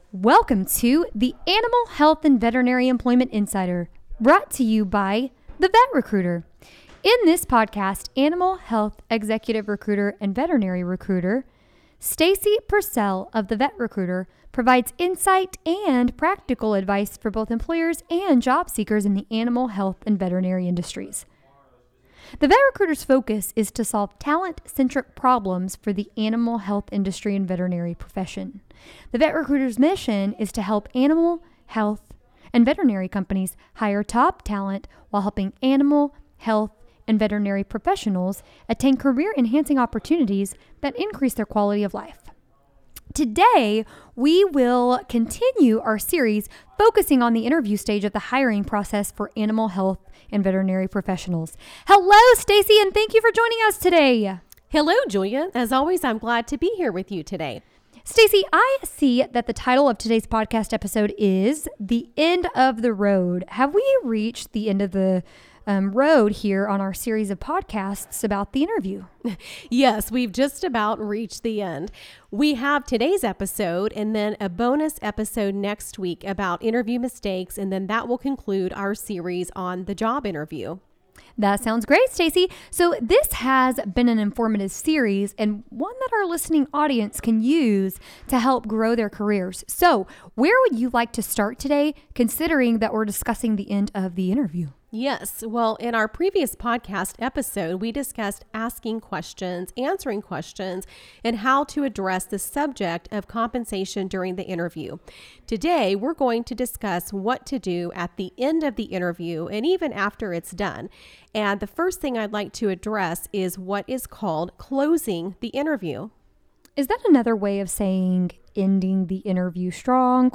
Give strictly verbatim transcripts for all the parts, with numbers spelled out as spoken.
Welcome to the Animal Health and Veterinary Employment Insider, brought to you by The Vet Recruiter. In this podcast, animal health executive recruiter and veterinary recruiter, Stacy Purcell of The Vet Recruiter provides insight and practical advice for both employers and job seekers in the animal health and veterinary industries. The Vet Recruiter's focus is to solve talent-centric problems for the animal health industry and veterinary profession. The Vet Recruiter's mission is to help animal health and veterinary companies hire top talent while helping animal health and veterinary professionals attain career-enhancing opportunities that increase their quality of life. Today, we will continue our series focusing on the interview stage of the hiring process for animal health and veterinary professionals. Hello, Stacy, and thank you for joining us today. Hello, Julia. As always, I'm glad to be here with you today. Stacy, I see that the title of today's podcast episode is The End of the Road. Have we reached the end of the um, road here on our series of podcasts about the interview? Yes, we've just about reached the end. We have today's episode and then a bonus episode next week about interview mistakes, and then that will conclude our series on the job interview. That sounds great, Stacy. So this has been an informative series and one that our listening audience can use to help grow their careers. So where would you like to start today, considering that we're discussing the end of the interview? Yes. Well, in our previous podcast episode, we discussed asking questions, answering questions, and how to address the subject of compensation during the interview. Today, we're going to discuss what to do at the end of the interview and even after it's done. And the first thing I'd like to address is what is called closing the interview. Is that another way of saying ending the interview strong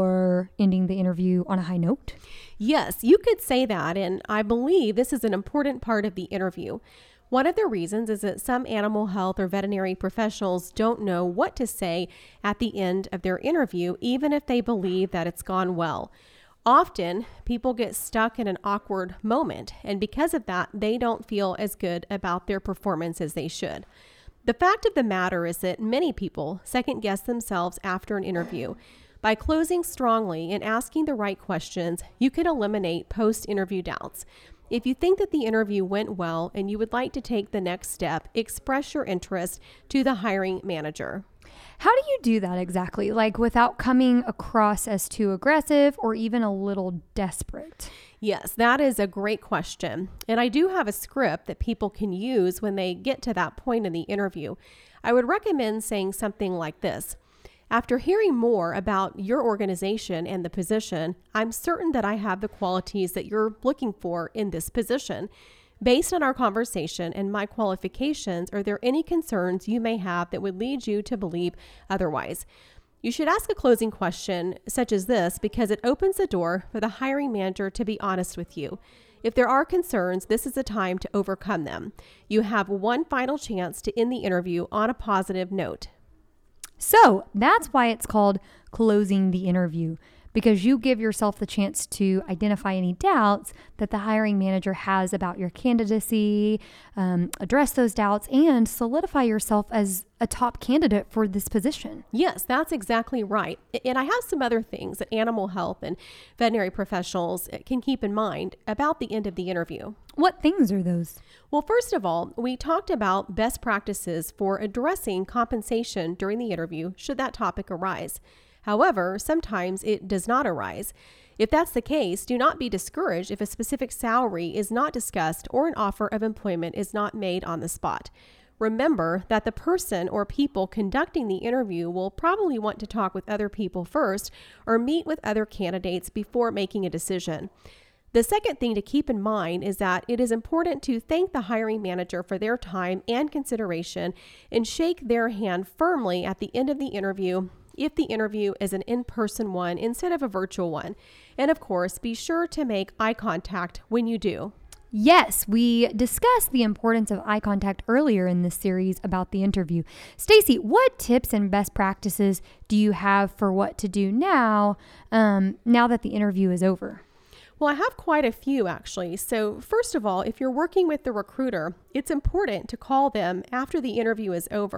or ending the interview on a high note? Yes, you could say that, and I believe this is an important part of the interview. One of the reasons is that some animal health or veterinary professionals don't know what to say at the end of their interview, even if they believe that it's gone well. Often, people get stuck in an awkward moment, and because of that, they don't feel as good about their performance as they should. The fact of the matter is that many people second guess themselves after an interview. By closing strongly and asking the right questions, you can eliminate post-interview doubts. If you think that the interview went well and you would like to take the next step, express your interest to the hiring manager. How do you do that exactly? Like without coming across as too aggressive or even a little desperate? Yes, that is a great question. And I do have a script that people can use when they get to that point in the interview. I would recommend saying something like this. After hearing more about your organization and the position, I'm certain that I have the qualities that you're looking for in this position. Based on our conversation and my qualifications, are there any concerns you may have that would lead you to believe otherwise? You should ask a closing question such as this because it opens the door for the hiring manager to be honest with you. If there are concerns, this is the time to overcome them. You have one final chance to end the interview on a positive note. So that's why it's called closing the interview, because you give yourself the chance to identify any doubts that the hiring manager has about your candidacy, um, address those doubts, and solidify yourself as a top candidate for this position. Yes, that's exactly right. And I have some other things that animal health and veterinary professionals can keep in mind about the end of the interview. What things are those? Well, first of all, we talked about best practices for addressing compensation during the interview should that topic arise. However, sometimes it does not arise. If that's the case, do not be discouraged if a specific salary is not discussed or an offer of employment is not made on the spot. Remember that the person or people conducting the interview will probably want to talk with other people first or meet with other candidates before making a decision. The second thing to keep in mind is that it is important to thank the hiring manager for their time and consideration and shake their hand firmly at the end of the interview if the interview is an in-person one instead of a virtual one. And of course, be sure to make eye contact when you do. Yes, we discussed the importance of eye contact earlier in this series about the interview. Stacy, what tips and best practices do you have for what to do now, um, now that the interview is over? Well, I have quite a few actually. So first of all, if you're working with the recruiter, it's important to call them after the interview is over.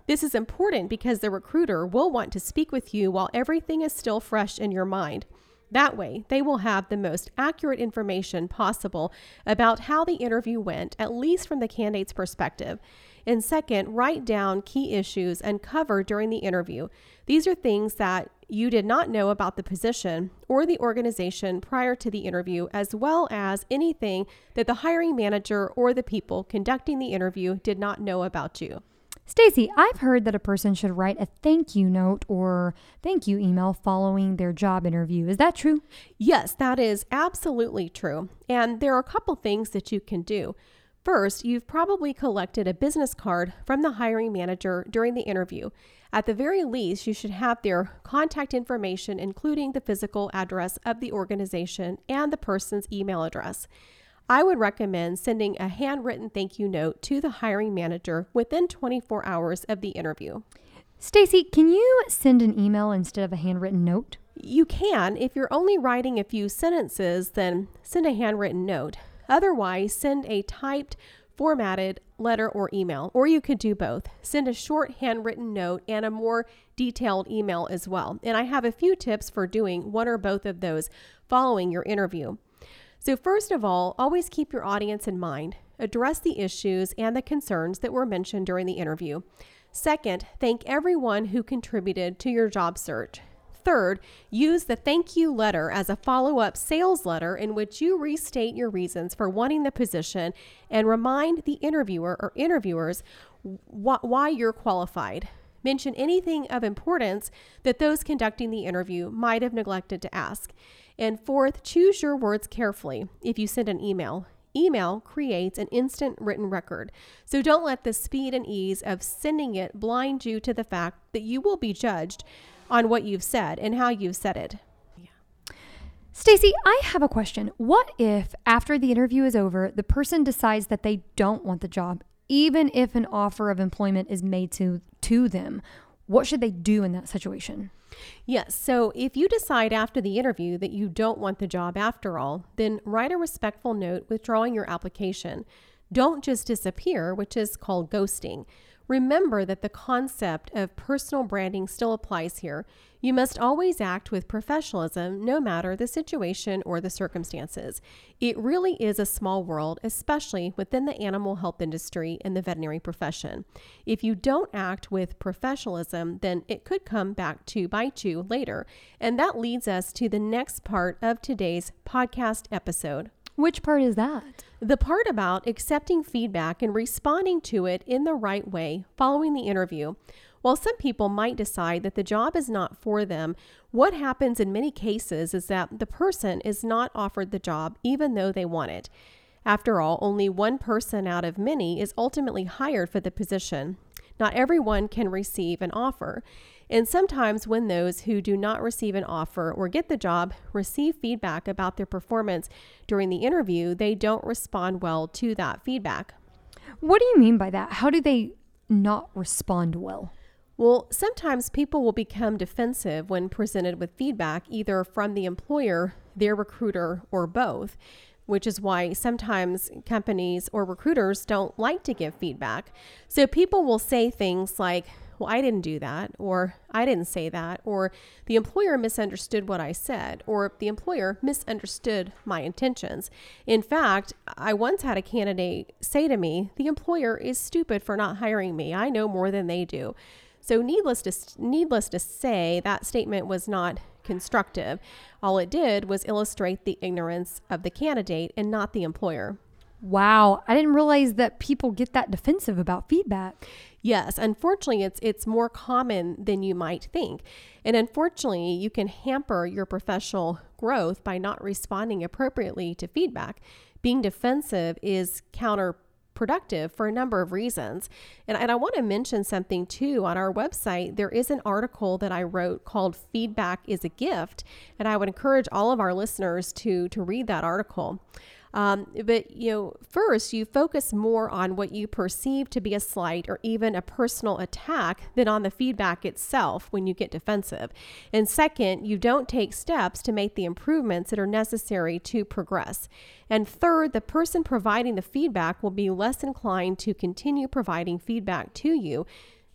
This is important because the recruiter will want to speak with you while everything is still fresh in your mind. That way, they will have the most accurate information possible about how the interview went, at least from the candidate's perspective. And second, write down key issues uncovered during the interview. These are things that you did not know about the position or the organization prior to the interview, as well as anything that the hiring manager or the people conducting the interview did not know about you. Stacy, I've heard that a person should write a thank you note or thank you email following their job interview. Is that true? Yes, that is absolutely true. And there are a couple things that you can do. First, you've probably collected a business card from the hiring manager during the interview. At the very least, you should have their contact information, including the physical address of the organization and the person's email address. I would recommend sending a handwritten thank you note to the hiring manager within twenty-four hours of the interview. Stacy, can you send an email instead of a handwritten note? You can. If you're only writing a few sentences, then send a handwritten note. Otherwise, send a typed, formatted letter or email, or you could do both. Send a short handwritten note and a more detailed email as well. And I have a few tips for doing one or both of those following your interview. So first of all, always keep your audience in mind. Address the issues and the concerns that were mentioned during the interview. Second, thank everyone who contributed to your job search. Third, use the thank you letter as a follow-up sales letter in which you restate your reasons for wanting the position and remind the interviewer or interviewers wh- why you're qualified. Mention anything of importance that those conducting the interview might have neglected to ask. And fourth, choose your words carefully if you send an email. Email creates an instant written record. So don't let the speed and ease of sending it blind you to the fact that you will be judged on what you've said and how you've said it. Yeah. Stacy, I have a question. What if after the interview is over, the person decides that they don't want the job, even if an offer of employment is made to, to them? What should they do in that situation? Yes. So if you decide after the interview that you don't want the job after all, then write a respectful note withdrawing your application. Don't just disappear, which is called ghosting. Remember that the concept of personal branding still applies here. You must always act with professionalism, no matter the situation or the circumstances. It really is a small world, especially within the animal health industry and the veterinary profession. If you don't act with professionalism, then it could come back to bite you later. And that leads us to the next part of today's podcast episode. Which part is that? The part about accepting feedback and responding to it in the right way following the interview. While some people might decide that the job is not for them, what happens in many cases is that the person is not offered the job even though they want it. After all, only one person out of many is ultimately hired for the position. Not everyone can receive an offer. And sometimes when those who do not receive an offer or get the job receive feedback about their performance during the interview, they don't respond well to that feedback. What do you mean by that? How do they not respond well? Well, sometimes people will become defensive when presented with feedback, either from the employer, their recruiter, or both, which is why sometimes companies or recruiters don't like to give feedback. So people will say things like, well, I didn't do that, or I didn't say that, or the employer misunderstood what I said, or the employer misunderstood my intentions. In fact, I once had a candidate say to me, the employer is stupid for not hiring me. I know more than they do. So needless to, needless to say, that statement was not constructive. All it did was illustrate the ignorance of the candidate and not the employer. Wow, I didn't realize that people get that defensive about feedback. Yes, unfortunately, it's it's more common than you might think. And unfortunately, you can hamper your professional growth by not responding appropriately to feedback. Being defensive is counterproductive for a number of reasons. And, and I want to mention something too. On our website, there is an article that I wrote called Feedback is a Gift. And I would encourage all of our listeners to, to read that article. Um, but, you know, first, you focus more on what you perceive to be a slight or even a personal attack than on the feedback itself when you get defensive. And second, you don't take steps to make the improvements that are necessary to progress. And third, the person providing the feedback will be less inclined to continue providing feedback to you.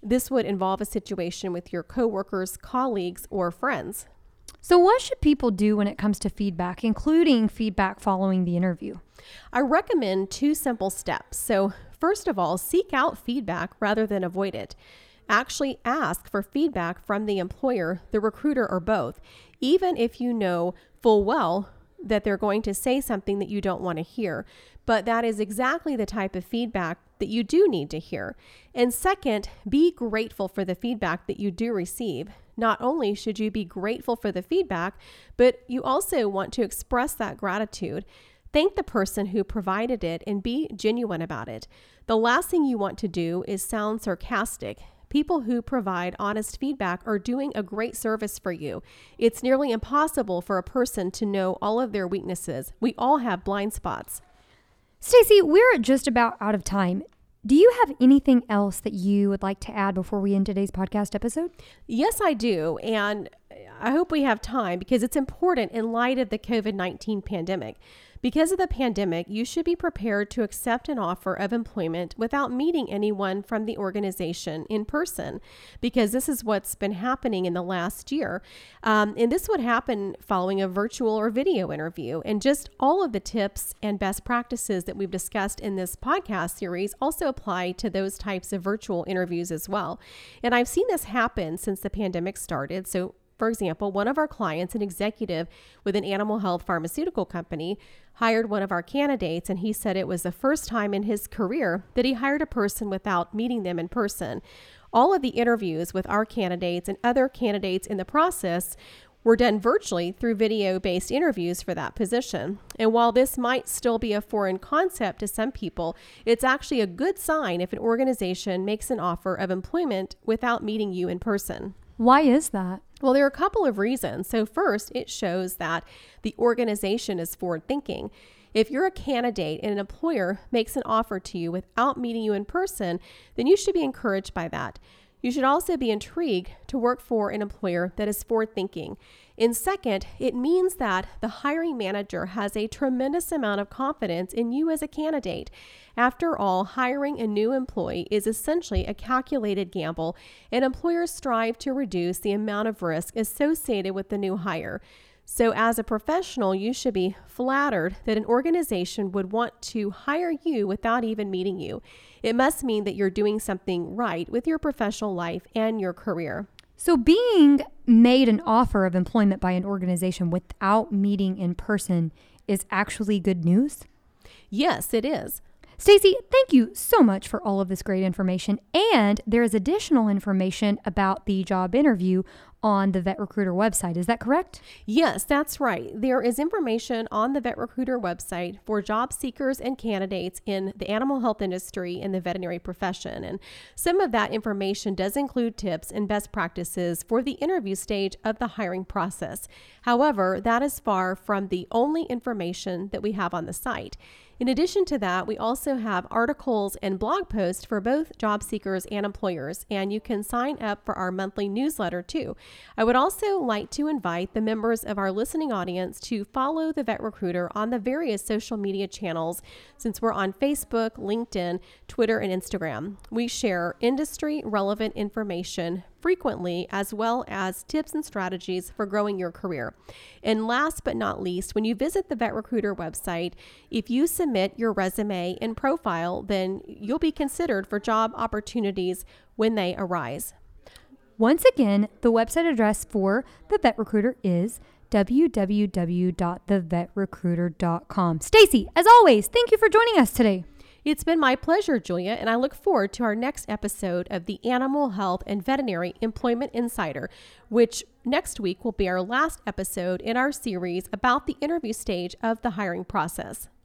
This would involve a situation with your coworkers, colleagues, or friends. So what should people do when it comes to feedback, including feedback following the interview? I recommend two simple steps. So first of all, seek out feedback rather than avoid it. Actually ask for feedback from the employer, the recruiter, or both, even if you know full well that they're going to say something that you don't want to hear. But that is exactly the type of feedback that you do need to hear. And second, be grateful for the feedback that you do receive. Not only should you be grateful for the feedback, but you also want to express that gratitude. Thank the person who provided it and be genuine about it. The last thing you want to do is sound sarcastic. People who provide honest feedback are doing a great service for you. It's nearly impossible for a person to know all of their weaknesses. We all have blind spots. Stacy, we're just about out of time. Do you have anything else that you would like to add before we end today's podcast episode? Yes, I do. And I hope we have time because it's important in light of the covid nineteen pandemic. Because of the pandemic, you should be prepared to accept an offer of employment without meeting anyone from the organization in person, because this is what's been happening in the last year. Um, and this would happen following a virtual or video interview. And just all of the tips and best practices that we've discussed in this podcast series also apply to those types of virtual interviews as well. And I've seen this happen since the pandemic started. So for example, one of our clients, an executive with an animal health pharmaceutical company, hired one of our candidates, and he said it was the first time in his career that he hired a person without meeting them in person. All of the interviews with our candidates and other candidates in the process were done virtually through video-based interviews for that position. And while this might still be a foreign concept to some people, it's actually a good sign if an organization makes an offer of employment without meeting you in person. Why is that? Well, there are a couple of reasons. So first, it shows that the organization is forward thinking. If you're a candidate and an employer makes an offer to you without meeting you in person, then you should be encouraged by that. You should also be intrigued to work for an employer that is forward thinking. And second, it means that the hiring manager has a tremendous amount of confidence in you as a candidate. After all, hiring a new employee is essentially a calculated gamble, and employers strive to reduce the amount of risk associated with the new hire. So as a professional, you should be flattered that an organization would want to hire you without even meeting you. It must mean that you're doing something right with your professional life and your career. So being made an offer of employment by an organization without meeting in person is actually good news? Yes, it is. Stacy, thank you so much for all of this great information. And there is additional information about the job interview on the VetRecruiter website. Is that correct? Yes, that's right. There is information on the VetRecruiter website for job seekers and candidates in the animal health industry and the veterinary profession. And some of that information does include tips and best practices for the interview stage of the hiring process. However, that is far from the only information that we have on the site. In addition to that, we also have articles and blog posts for both job seekers and employers, and you can sign up for our monthly newsletter too. I would also like to invite the members of our listening audience to follow the VetRecruiter on the various social media channels, since we're on Facebook, LinkedIn, Twitter, and Instagram. We share industry relevant information frequently, as well as tips and strategies for growing your career. And last but not least, when you visit the VetRecruiter website, if you submit your resume and profile, then you'll be considered for job opportunities when they arise. Once again, the website address for the VetRecruiter is w w w dot the vet recruiter dot com. Stacy, as always, thank you for joining us today. It's been my pleasure, Julia, and I look forward to our next episode of the Animal Health and Veterinary Employment Insider, which next week will be our last episode in our series about the interview stage of the hiring process.